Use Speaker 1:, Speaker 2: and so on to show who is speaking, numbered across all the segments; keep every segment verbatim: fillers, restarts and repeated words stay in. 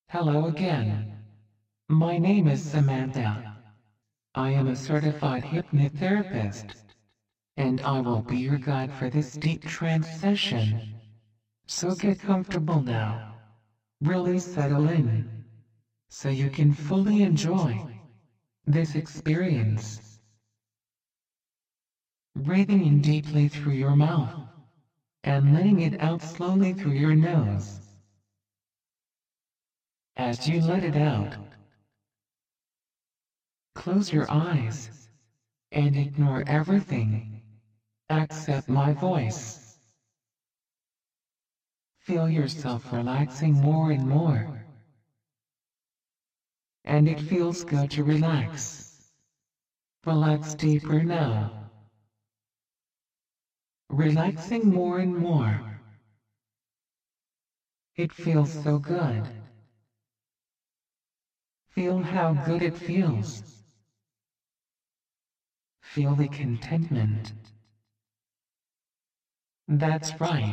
Speaker 1: Hello again. My name is Samantha. I am a certified hypnotherapist, and I will be your guide for this deep trance session. So get comfortable now. Really settle in, so you can fully enjoy this experience. Breathing in deeply through your mouth, and letting it out slowly through your nose. As you let it out, close your eyes and ignore everything except my voice. Feel yourself relaxing more and more. And it feels good to relax. Relax deeper now. Relaxing more and more. It feels so good. Feel how good it feels. Feel the contentment. That's right.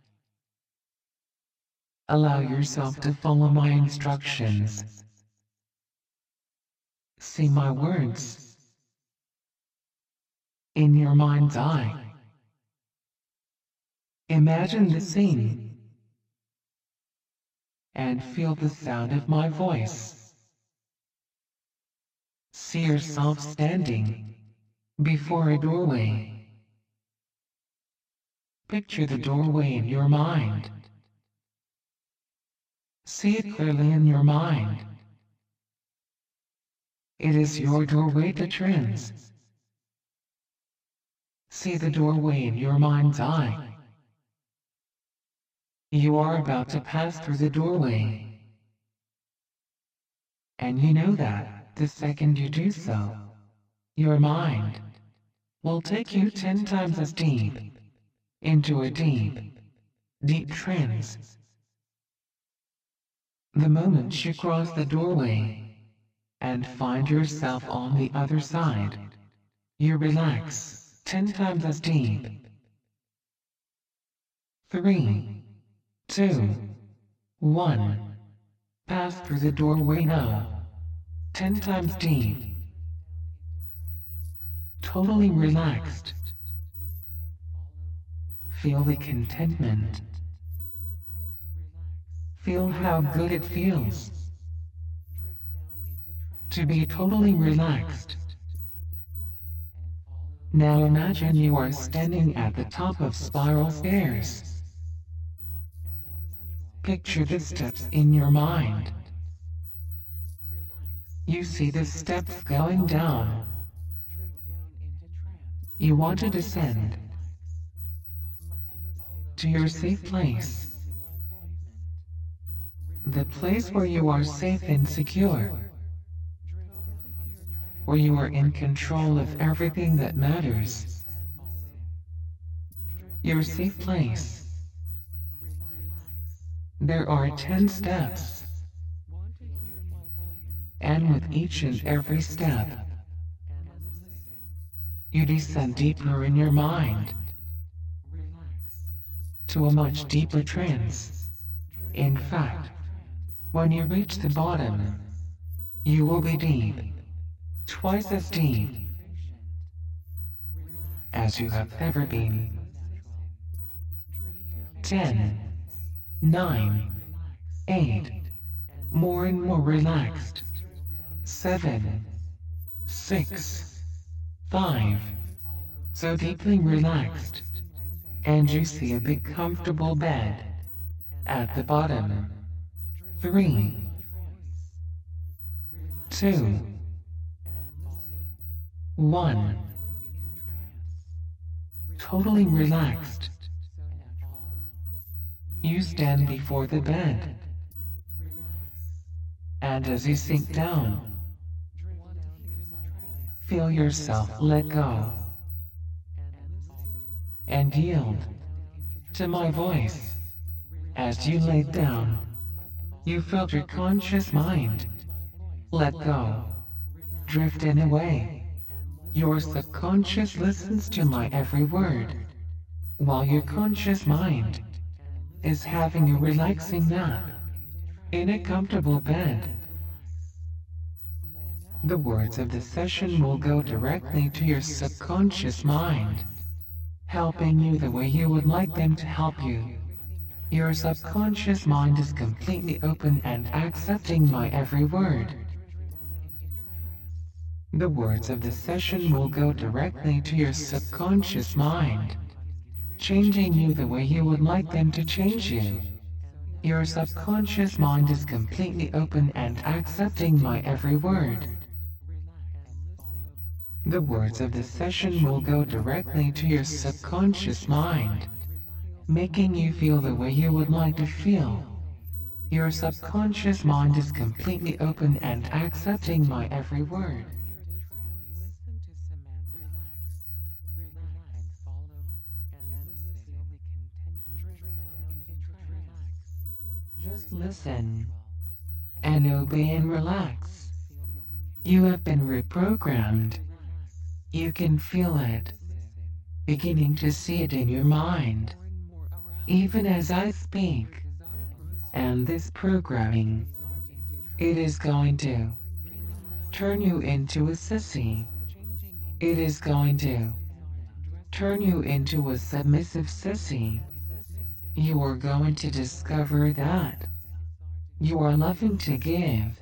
Speaker 1: Allow yourself to follow my instructions. See my words in your mind's eye. Imagine the scene and feel the sound of my voice. See yourself standing before a doorway. Picture the doorway in your mind. See it clearly in your mind. It is your doorway to trance. See the doorway in your mind's eye. You are about to pass through the doorway. And you know that the second you do so, your mind will take you ten times as deep into a deep, deep trance. The moment you cross the doorway and find yourself on the other side, you relax ten times as deep. Three, two, one. Pass through the doorway now, ten times deep. Totally relaxed. Feel the contentment. Feel how good it feels to be totally relaxed. Now imagine you are standing at the top of spiral stairs. Picture the steps in your mind. You see the steps going down. You want to descend to your safe place. The place where you are safe and secure. Where you are in control of everything that matters. Your safe place. There are ten steps. And with each and every step, you descend deeper in your mind to a much deeper trance. In fact, when you reach the bottom, you will be deep, twice as deep as you have ever been. Ten, nine, eight, more and more relaxed. Seven, six, five, so deeply relaxed. And you see a big comfortable bed at the bottom. Three, two, one. Totally relaxed. You stand before the bed. And as you sink down, feel yourself let go and yield to my voice. As you lay down, you felt your conscious mind let go, drifting away. Your subconscious listens to my every word, while your conscious mind is having a relaxing nap in a comfortable bed. The words of the session will go directly to your subconscious mind, helping you the way you would like them to help you. Your subconscious mind is completely open and accepting my every word. The words of the session will go directly to your subconscious mind, changing you the way you would like them to change you. Your subconscious mind is completely open and accepting my every word. The words of the session will go directly to your subconscious mind, making you feel the way you would like to feel. Your subconscious mind is completely open and accepting my every word. Just listen and obey and relax. You have been reprogrammed. You can feel it, beginning to see it in your mind, even as I speak. And this programming, it is going to turn you into a sissy. It is going to turn you into a submissive sissy. You are going to discover that you are loving to give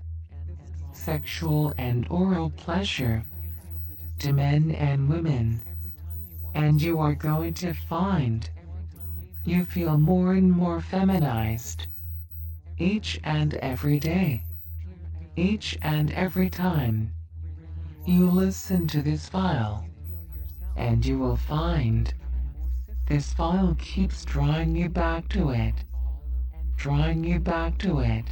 Speaker 1: sexual and oral pleasure to men and women, and you are going to find you feel more and more feminized each and every day, each and every time you listen to this file, and you will find this file keeps drawing you back to it, drawing you back to it,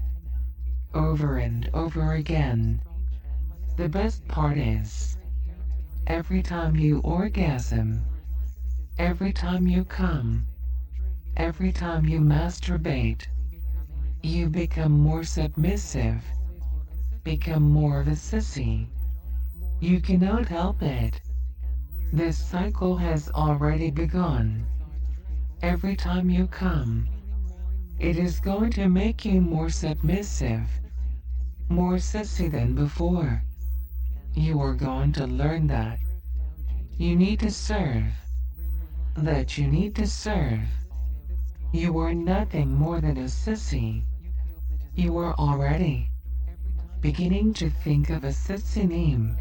Speaker 1: over and over again. The best part is, every time you orgasm, every time you come, every time you masturbate, you become more submissive, become more of a sissy. You cannot help it. This cycle has already begun. Every time you come, it is going to make you more submissive, more sissy than before. You are going to learn that you need to serve, that you need to serve. You are nothing more than a sissy. You are already beginning to think of a sissy name,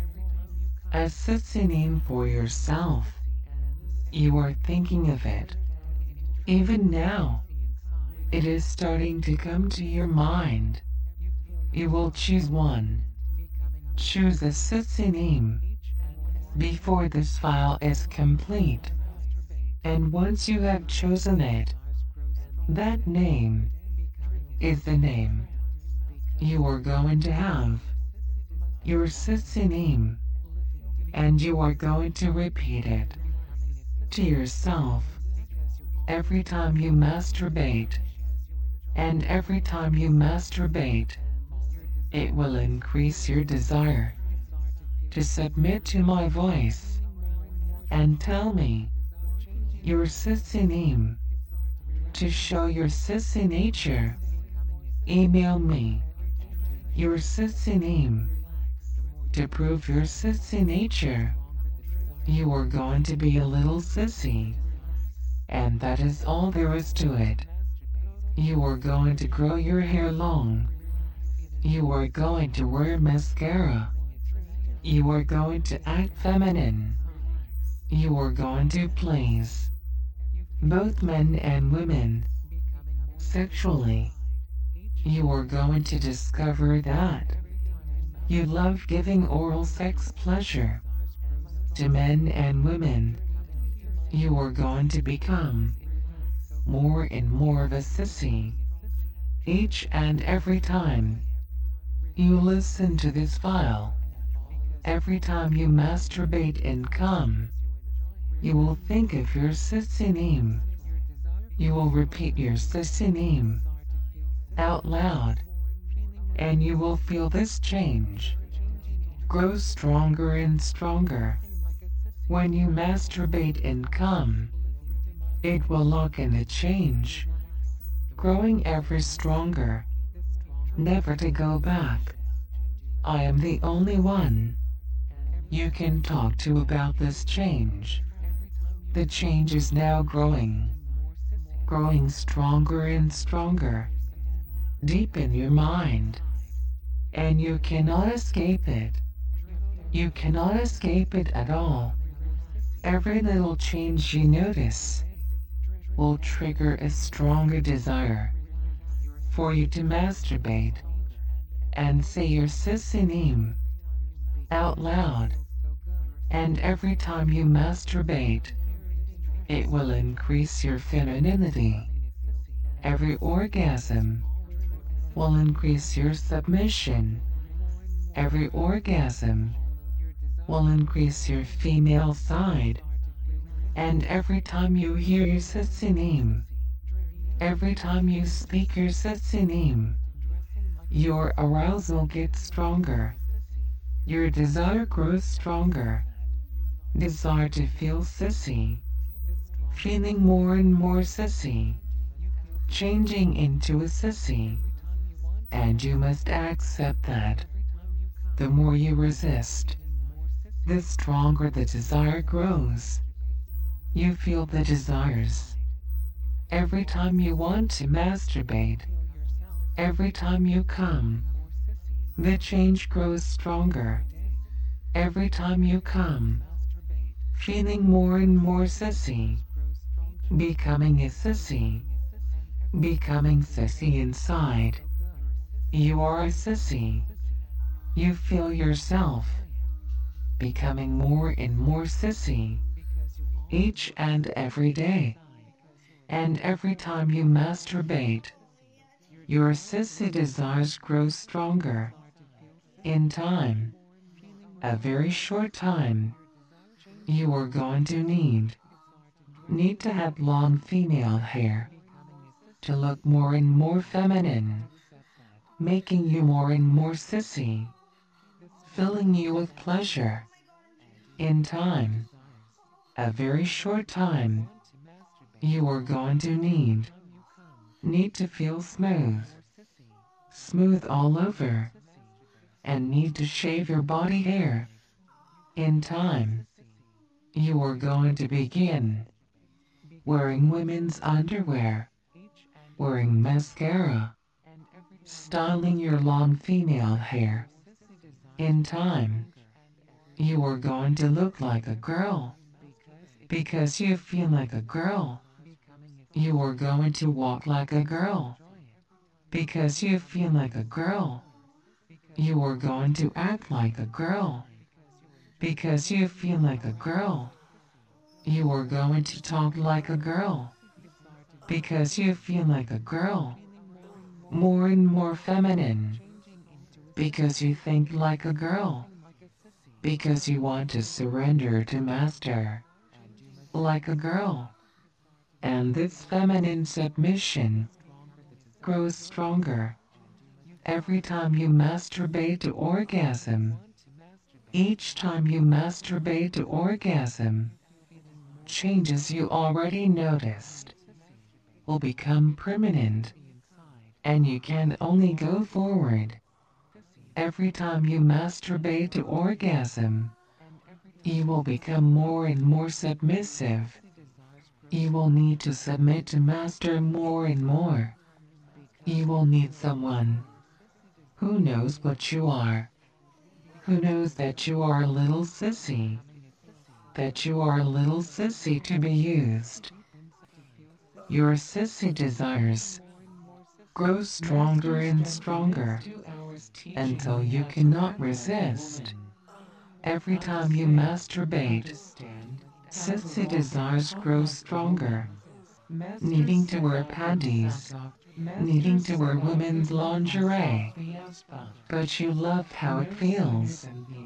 Speaker 1: a sissy name for yourself. You are thinking of it. Even now, it is starting to come to your mind. You will choose one. Choose a sissy name before this file is complete. And once you have chosen it, that name is the name you are going to have, your sissy name, and you are going to repeat it to yourself every time you masturbate. And every time you masturbate, it will increase your desire to submit to my voice and tell me your sissy name. To show your sissy nature, email me your sissy name. To prove your sissy nature, you are going to be a little sissy, and that is all there is to it. You are going to grow your hair long. You are going to wear mascara. You are going to act feminine. You are going to please both men and women sexually. You are going to discover that you love giving oral sex pleasure to men and women. You are going to become more and more of a sissy each and every time you listen to this file. Every time you masturbate and come, you will think of your sissy name. You will repeat your sissy name out loud, and you will feel this change grow stronger and stronger. When you masturbate and come, it will lock in a change, growing ever stronger. never to go back. I am the only one you can talk to about this change. The change is now growing, growing stronger and stronger, deep in your mind, and you cannot escape it. You cannot escape it at all. Every little change you notice will trigger a stronger desire for you to masturbate and say your sissy name out loud. And every time you masturbate, it will increase your femininity. Every orgasm will increase your submission. Every orgasm will increase your female side. And every time you hear your sissy name, every time you speak your sissy name, your arousal gets stronger. Your desire grows stronger. Desire to feel sissy, feeling more and more sissy, changing into a sissy. And you must accept that the more you resist, the stronger the desire grows. You feel the desires every time you want to masturbate, every time you come. The change grows stronger. Every time you come, feeling more and more sissy, becoming a sissy, becoming sissy inside. You are a sissy. You feel yourself becoming more and more sissy each and every day. And every time you masturbate, your sissy desires grow stronger. In time, a very short time, you are going to need, need to have long female hair to look more and more feminine, making you more and more sissy, filling you with pleasure. In time, a very short time, you are going to need, need to feel smooth, smooth all over, and need to shave your body hair. In time, you are going to begin wearing women's underwear, wearing mascara, styling your long female hair. In time, you are going to look like a girl because you feel like a girl. You are going to walk like a girl because you feel like a girl. You are going to act like a girl because you feel like a girl. You are going to talk like a girl because you feel like a girl. More and more feminine because you think like a girl, because you want to surrender to master like a girl. And this feminine submission grows stronger every time you masturbate to orgasm. Each time you masturbate to orgasm, changes you already noticed will become permanent, and you can only go forward. Every time you masturbate to orgasm, you will become more and more submissive. You will need to submit to master more and more. You will need someone who knows what you are, who knows that you are a little sissy, that you are a little sissy to be used. Your sissy desires grow stronger and stronger until you cannot resist. Every time you masturbate, sissy desires grow stronger, needing to wear panties, needing to wear women's lingerie. But you love how it feels,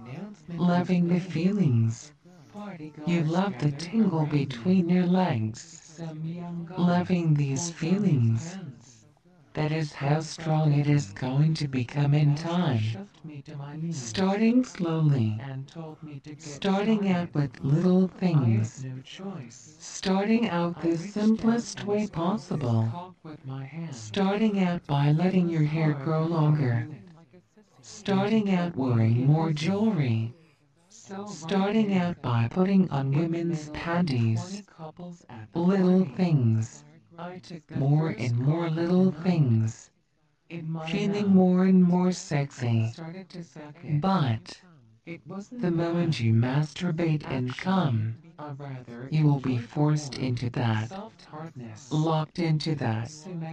Speaker 1: loving the feelings. You love the tingle between your legs, loving these feelings. That is how strong it is going to become in time. Starting slowly. Starting out with little things. Starting out the simplest way possible. Starting out by letting your hair grow longer. Starting out wearing more jewelry. Starting out by putting on women's panties. Little things. More and more little things. Feeling more and more sexy. But the moment you masturbate and come, you will be forced into that, locked into that,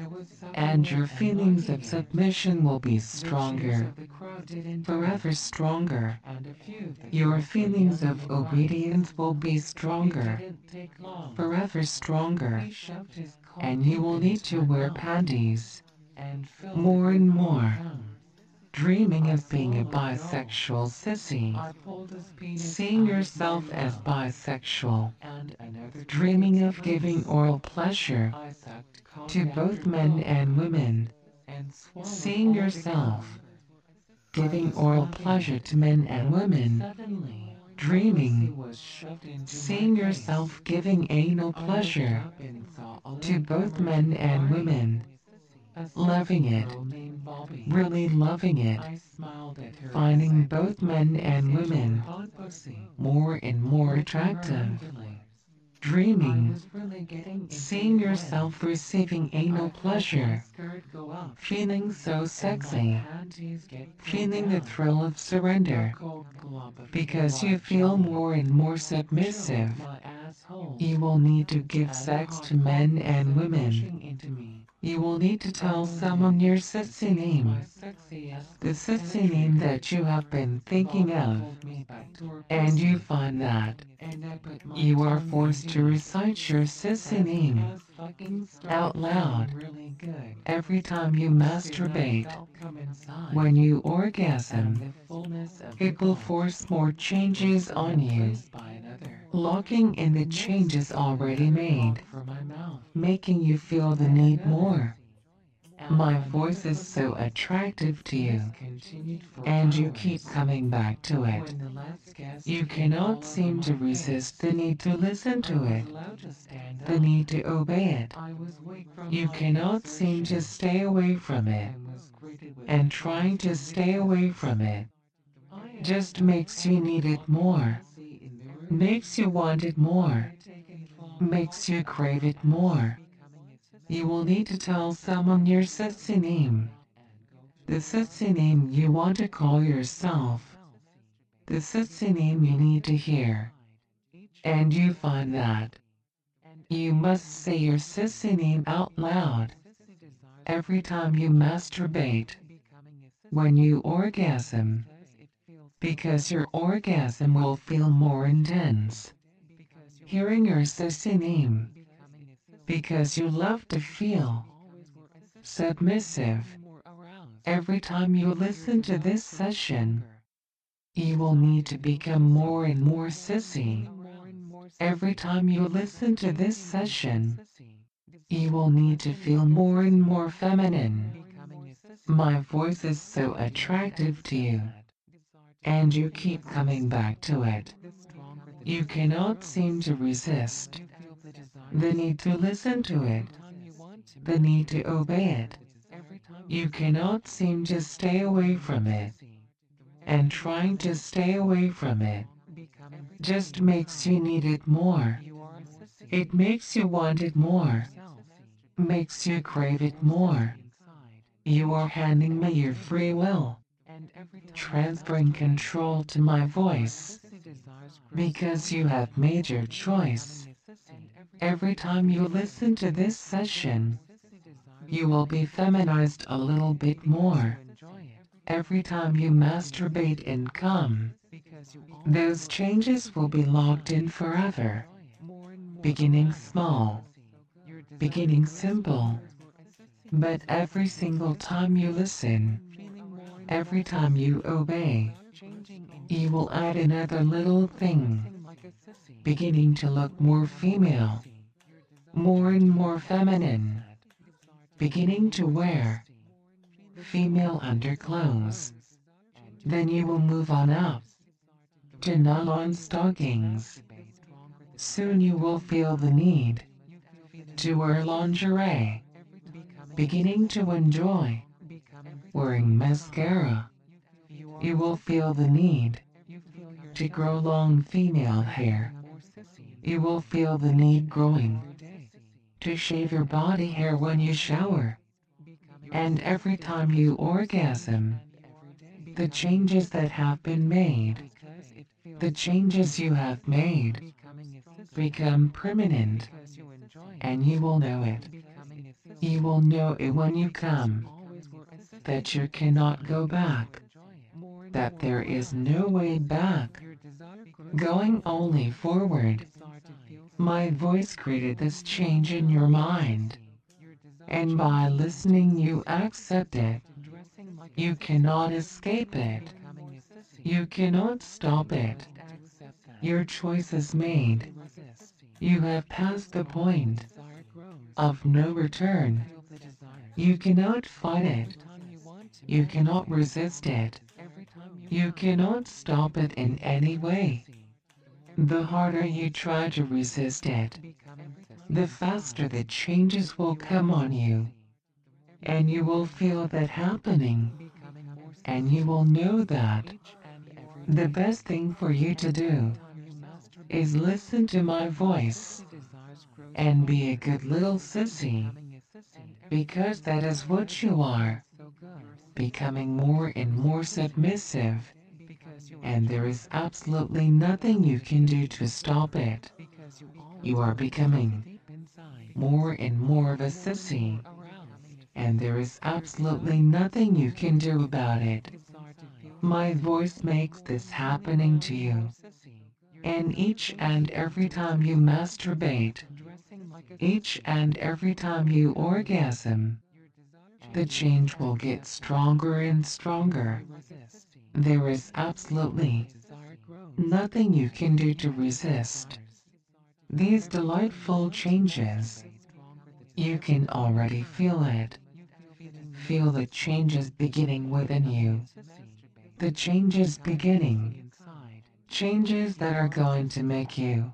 Speaker 1: and your feelings of submission will be stronger, forever stronger. Your feelings of obedience will be stronger, forever stronger, and you will need to wear panties more and more. Dreaming of being a bisexual sissy, seeing yourself as bisexual, dreaming of giving oral pleasure to both men and women, seeing yourself giving oral pleasure to men and women, dreaming, seeing yourself giving anal pleasure to both men and women, loving it, really loving it, finding both men and women more and more attractive, dreaming, seeing yourself receiving anal pleasure, feeling so sexy, feeling the thrill of surrender, because you feel more and more submissive. You will need to give sex to men and women. You will need to tell someone your sissy name, the sissy name that you have been thinking of, and you find that you are forced to recite your sissy name out loud every time you masturbate. When you orgasm, it will force more changes on you, locking in the changes already made, making you feel the need more. My voice is so attractive to you, and you keep coming back to it. You cannot seem to resist the need to listen to it, the need to obey it. You cannot seem to stay away from it, and trying to stay away from it just makes you need it more, makes you want it more, makes you crave it more. You will need to tell someone your sexy name, the sexy name you want to call yourself, the sexy name you need to hear. And you find that you must say your sexy name out loud every time you masturbate, when you orgasm, because your orgasm will feel more intense. Hearing your sissy name, because you love to feel submissive. Every time you listen to this session, you will need to become more and more sissy. Every time you listen to this session, you will need to feel more and more feminine. My voice is so attractive to you, and you keep coming back to it. You cannot seem to resist the need to listen to it, the need to obey it. You cannot seem to stay away from it, and trying to stay away from it just makes you need it more. It makes you want it more, makes you crave it more. You are handing me your free will, transferring control to my voice, because you have made your choice. Every time you listen to this session, you will be feminized a little bit more. Every time you masturbate and come, those changes will be locked in forever. Beginning small, beginning simple, but every single time you listen, every time you obey, you will add another little thing, beginning to look more female, more and more feminine, beginning to wear female underclothes. Then you will move on up to nylon stockings. Soon you will feel the need to wear lingerie, beginning to enjoy wearing mascara. You will feel the need to grow long female hair. You will feel the need growing to shave your body hair when you shower. And every time you orgasm, the changes that have been made, the changes you have made, become permanent, and you will know it. You will know it when you come, that you cannot go back, that there is no way back, going only forward. My voice created this change in your mind, and by listening you accept it. You cannot escape it. You cannot stop it. Your choice is made. You have passed the point of no return. You cannot fight it. You cannot resist it. You cannot stop it in any way. The harder you try to resist it, the faster the changes will come on you. And you will feel that happening. And you will know that the best thing for you to do is listen to my voice and be a good little sissy, because that is what you are, becoming more and more submissive, and there is absolutely nothing you can do to stop it. You are becoming more and more of a sissy, and there is absolutely nothing you can do about it. My voice makes this happening to you. And each and every time you masturbate, each and every time you orgasm, the change will get stronger and stronger. There is absolutely nothing you can do to resist these delightful changes. You can already feel it. Feel the changes beginning within you. The changes beginning. Changes that are going to make you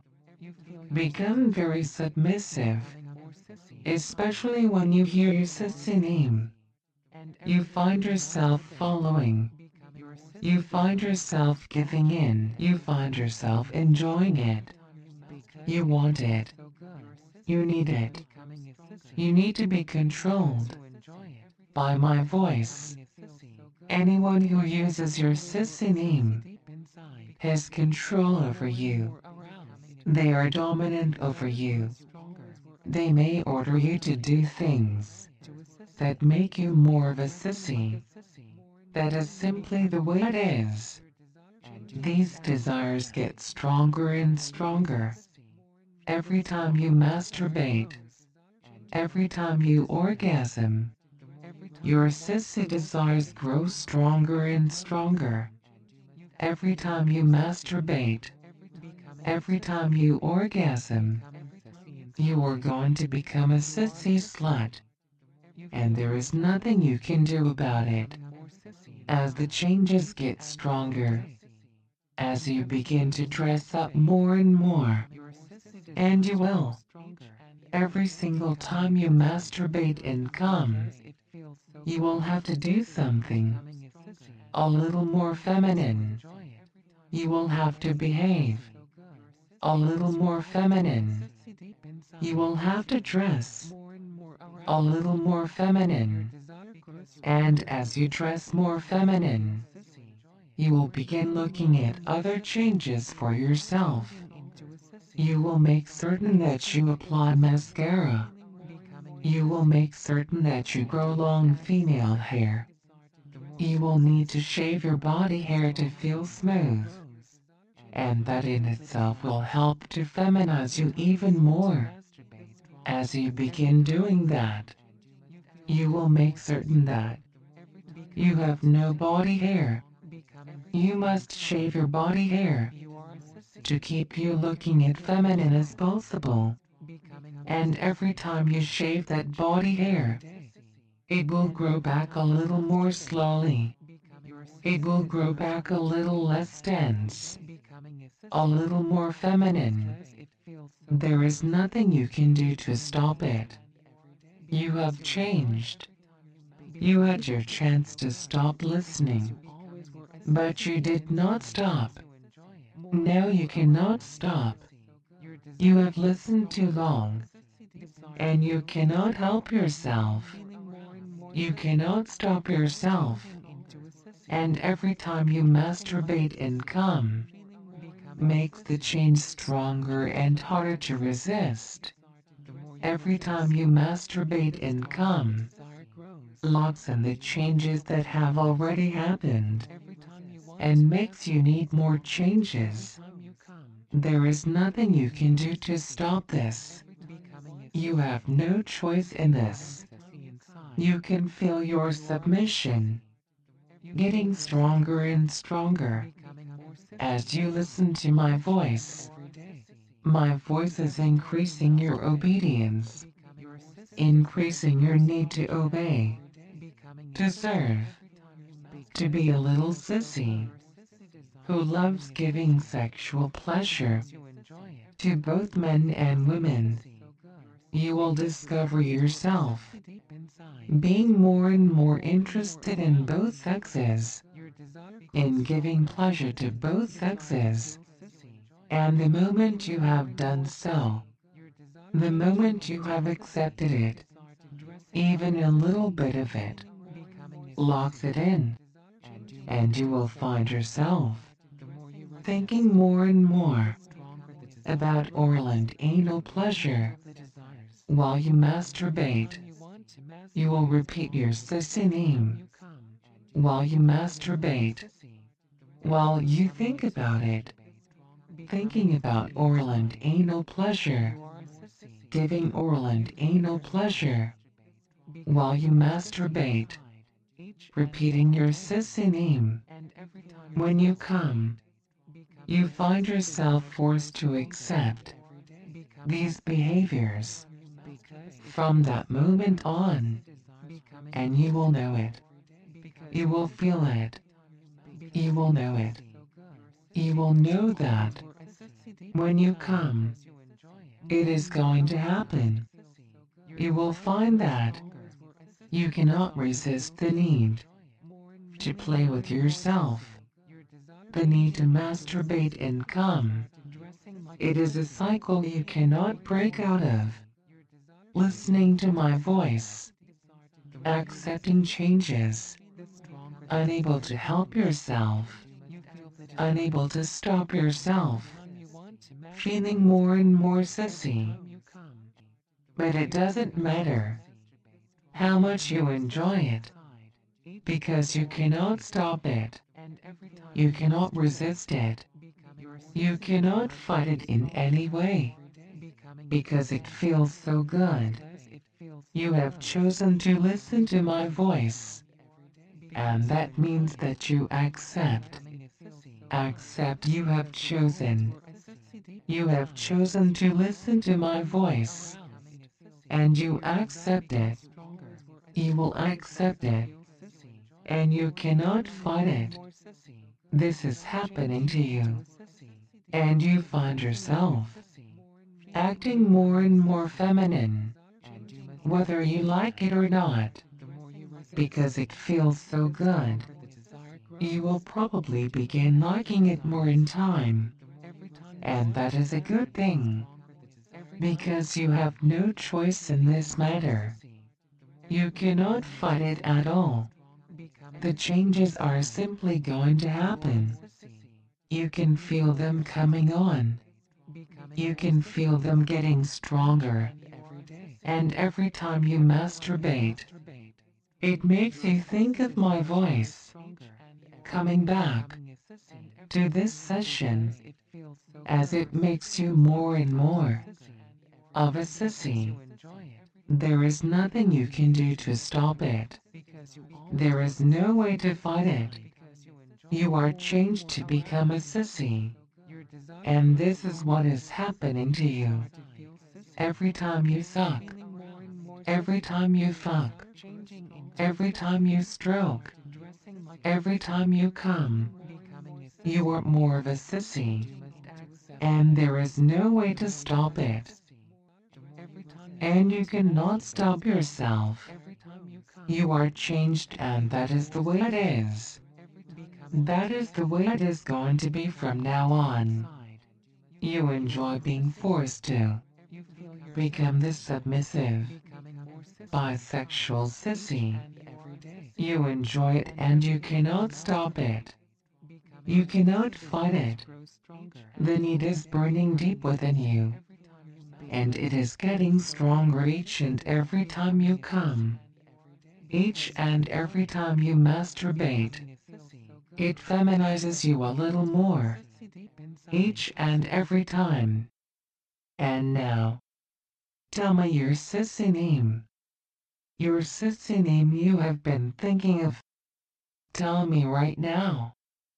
Speaker 1: become very submissive, especially when you hear your sissy name. You find yourself following. You find yourself giving in. You find yourself enjoying it. You want it. You need it. You need to be controlled by my voice. Anyone who uses your sissy name has control over you. They are dominant over you. They may order you to do things that make you more of a sissy. That is simply the way it is. These desires get stronger and stronger. Every time you masturbate, every time you orgasm, your sissy desires grow stronger and stronger. Every time you masturbate, every time you orgasm, you are going to become a sissy slut. And there is nothing you can do about it. As the changes get stronger, as you begin to dress up more and more, and you will, every single time you masturbate and come, you will have to do something a little more feminine. You will have to behave a little more feminine. You will have to dress a little more feminine. And as you dress more feminine, you will begin looking at other changes for yourself. You will make certain that you apply mascara. You will make certain that you grow long female hair. You will need to shave your body hair to feel smooth. And that in itself will help to feminize you even more. As you begin doing that, you will make certain that you have no body hair. You must shave your body hair to keep you looking as feminine as possible. And every time you shave that body hair, It will grow back a little more slowly. It will grow back a little less tense, a little more feminine. There is nothing you can do to stop it. You have changed. You had your chance to stop listening, but you did not stop. Now you cannot stop. You have listened too long, and you cannot help yourself. You cannot stop yourself. And every time you masturbate and come, makes the change stronger and harder to resist. Every time you masturbate and come, locks in the changes that have already happened, and makes you need more changes. There is nothing you can do to stop this. You have no choice in this. You can feel your submission getting stronger and stronger as you listen to my voice. My voice is increasing your obedience, increasing your need to obey, to serve, to be a little sissy who loves giving sexual pleasure to both men and women. You will discover yourself being more and more interested in both sexes, in giving pleasure to both sexes. And the moment you have done so, the moment you have accepted it, even a little bit of it, locks it in, and you will find yourself thinking more and more about oral and anal pleasure. While you masturbate, you will repeat your sissy name. While you masturbate, while you think about it, thinking about oral and anal pleasure, giving oral and anal pleasure, while you masturbate, repeating your sissy name. When you come, you find yourself forced to accept these behaviors from that moment on, and you will know it. You will feel it. You will know it. You will know that when you come, it is going to happen. You will find that you cannot resist the need to play with yourself, the need to masturbate and come. It is a cycle you cannot break out of. Listening to my voice, accepting changes, unable to help yourself, unable to stop yourself, feeling more and more sissy. But it doesn't matter how much you enjoy it, because you cannot stop it. You cannot resist it. You cannot fight it in any way, because it feels so good. You have chosen to listen to my voice, and that means that you accept. Accept you have chosen. You have chosen to listen to my voice, and you accept it. You will accept it, and you cannot fight it. This is happening to you, and you find yourself acting more and more feminine, whether you like it or not, because it feels so good. You will probably begin liking it more in time, and that is a good thing, because you have no choice in this matter. You cannot fight it at all. The changes are simply going to happen. You can feel them coming on. You can feel them getting stronger. And every time you masturbate, it makes you think of my voice. Coming back to this session, as it makes you more and more of a sissy. There is nothing you can do to stop it. There is no way to fight it. You are changed to become a sissy. And this is what is happening to you. Every time you suck, every time you fuck, every time you stroke, every time you come. You are more of a sissy, and there is no way to stop it. And you cannot stop yourself. You are changed, and that is the way it is. That is the way it is going to be from now on. You enjoy being forced to become this submissive, bisexual sissy. You enjoy it and you cannot stop it. You cannot fight it. The need is burning deep within you, and it is getting stronger each and every time you come. Each and every time you masturbate, it feminizes you a little more. Each and every time. And now, tell me your sissy name. Your sissy name you have been thinking of. Tell me right now.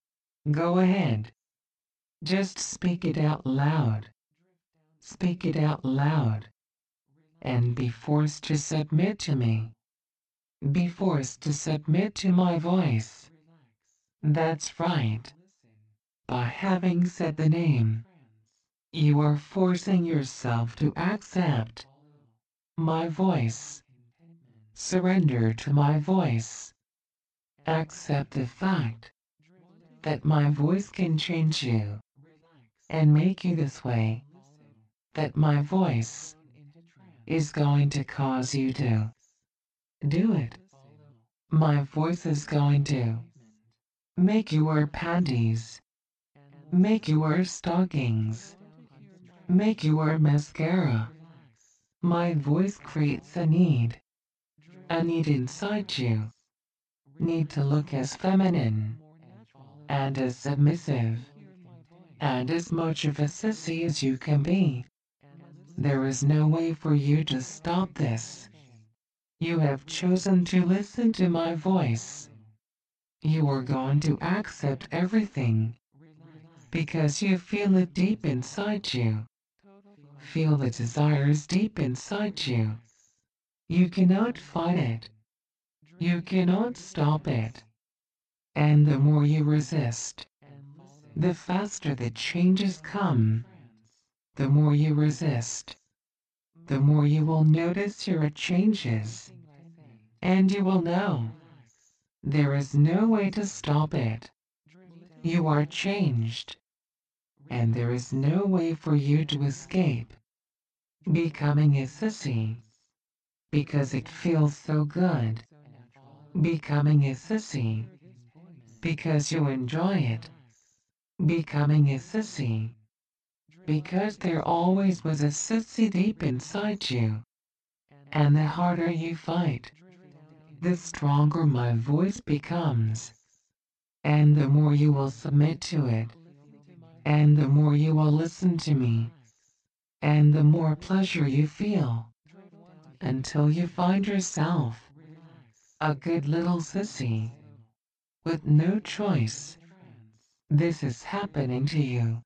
Speaker 1: Go ahead. Just speak it out loud. Speak it out loud. And be forced to submit to me. Be forced to submit to my voice. That's right. By having said the name, you are forcing yourself to accept my voice. Surrender to my voice. Accept the fact that my voice can change you and make you this way. That my voice is going to cause you to do it. My voice is going to make you wear panties, make you wear stockings, make you wear mascara. My voice creates a need, a need inside you, need to look as feminine and as submissive and as much of a sissy as you can be. There is no way for you to stop this. You have chosen to listen to my voice. You are going to accept everything because you feel it deep inside you. Feel the desires deep inside you. You cannot fight it. You cannot stop it. And the more you resist, the faster the changes come. The more you resist, the more you will notice your changes. And you will know there is no way to stop it. You are changed, and there is no way for you to escape becoming a sissy, because it feels so good. Becoming a sissy, because you enjoy it. Becoming a sissy, because there always was a sissy deep inside you. And the harder you fight, the stronger my voice becomes. And the more you will submit to it. And the more you will listen to me. And the more pleasure you feel. Until you find yourself a good little sissy with no choice. This is happening to you.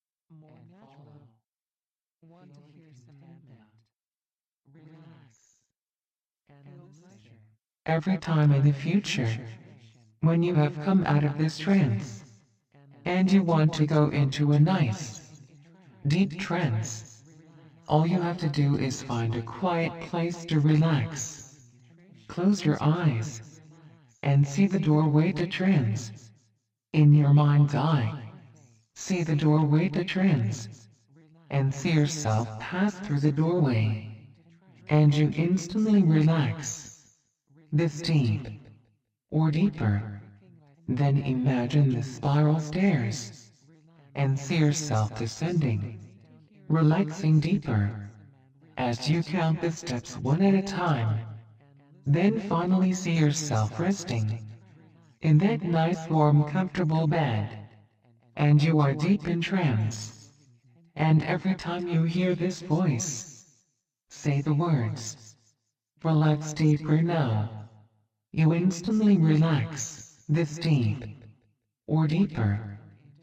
Speaker 1: Every time in the future, when you have come out of this trance, and you want to go into a nice, deep trance, all you have to do is find a quiet place to relax. Close your eyes and see the doorway to trance. In your mind's eye, see the doorway to trance, and see yourself pass through the doorway, and you instantly relax. This deep, or deeper. Then imagine the spiral stairs, and see yourself descending, relaxing deeper, as you count the steps one at a time. Then finally see yourself resting in that nice warm comfortable bed, and you are deep in trance. And every time you hear this voice, say the words, relax deeper now. You instantly relax this deep, or deeper.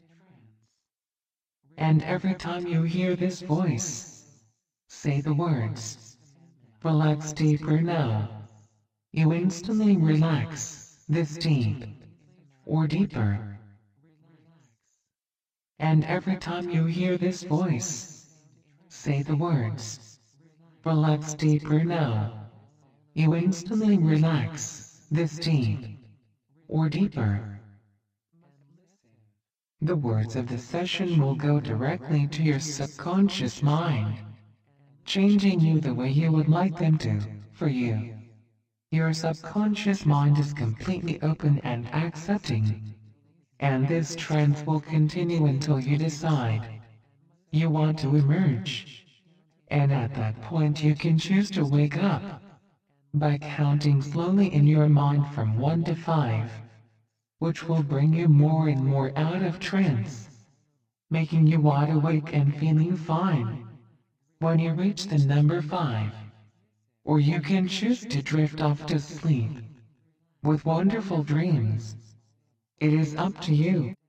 Speaker 1: And every time you hear this voice, say the words, relax deeper now. you instantly relax this deep or deeper. And every time you hear this voice, say the words, relax deeper now. You instantly relax this deep or deeper. The words of the session will go directly to your subconscious mind, changing you the way you would like them to, for you. Your subconscious mind is completely open and accepting, and this trance will continue until you decide you want to emerge. And at that point you can choose to wake up by counting slowly in your mind from one to five, which will bring you more and more out of trance, making you wide awake and feeling fine. When you reach the number five, or you can choose to drift off to sleep with wonderful dreams. It is up to you.